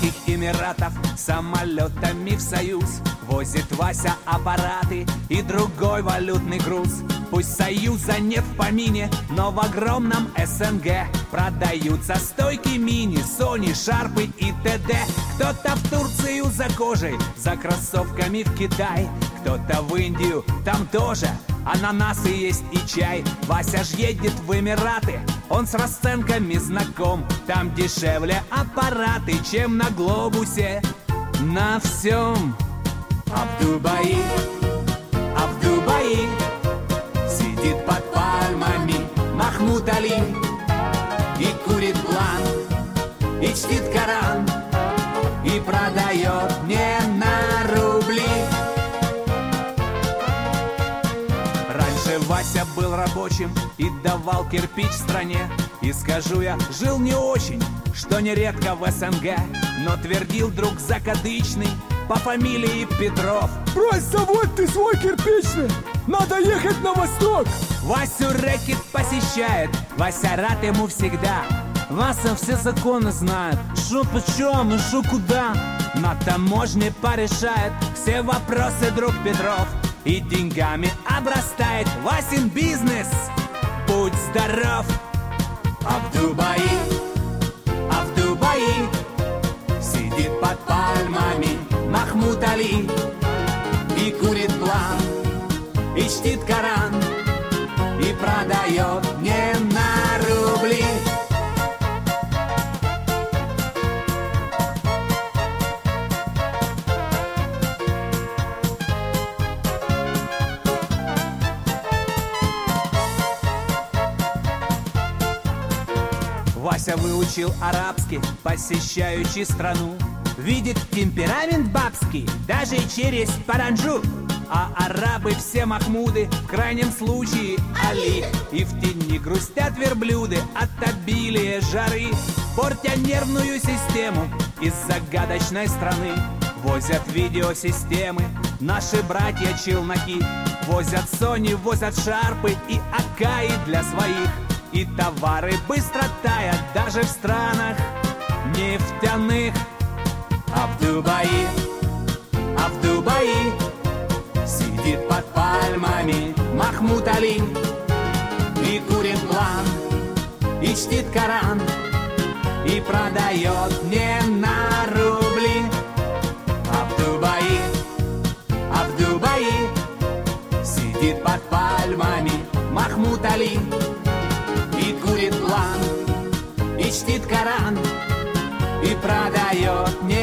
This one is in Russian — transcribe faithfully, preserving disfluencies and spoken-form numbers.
Арабских Эмиратов самолетами в союз возит Вася аппараты и другой валютный груз. Пусть союза нет в помине, но в огромном СНГ продаются стойки мини, Sony, шарпы и т.д. Кто-то в Турцию за кожей, за кроссовками в Китай, кто-то в Индию, там тоже ананасы есть и чай. Вася ж едет в Эмираты, он с расценками знаком. Там дешевле аппараты, чем на глобусе, на всем. А в Дубае, а в Дубае сидит под пальмами Махмуд Али и курит план, и чтит Коран, и продает не на рубли. Раньше Вася был рабочим и давал кирпич стране. И скажу я, жил не очень, что нередко в СНГ, но твердил друг закадычный по фамилии Петров: брось завод ты свой кирпичный, надо ехать на восток. Васю рэкет посещает, Вася рад ему всегда. Вася все законы знает, шо почем и шо куда. На таможне порешает все вопросы друг Петров, и деньгами обрастает Васин бизнес. Будь здоров! А в Дубае, а в Дубае сидит под пальмами Махмуд Али и курит план, и чтит Коран, и продает не на рубли. Вася выучил арабский, посещающий страну, видит темперамент бабский даже через паранджу. А арабы все Махмуды, в крайнем случае Али. И в тени грустят верблюды от обилия жары, портя нервную систему из загадочной страны. Возят видеосистемы наши братья-челноки, возят Sony, возят шарпы и Акаи для своих. И товары быстро таят даже в странах нефтяных. А в Дубае, а в Дубае сидит под пальмами Махмуд Али и курит план, и чтит Коран, и продает не на рубли. А в Дубае, а в Дубае сидит под пальмами Махмуд Али и курит план, и чтит Коран, и продает не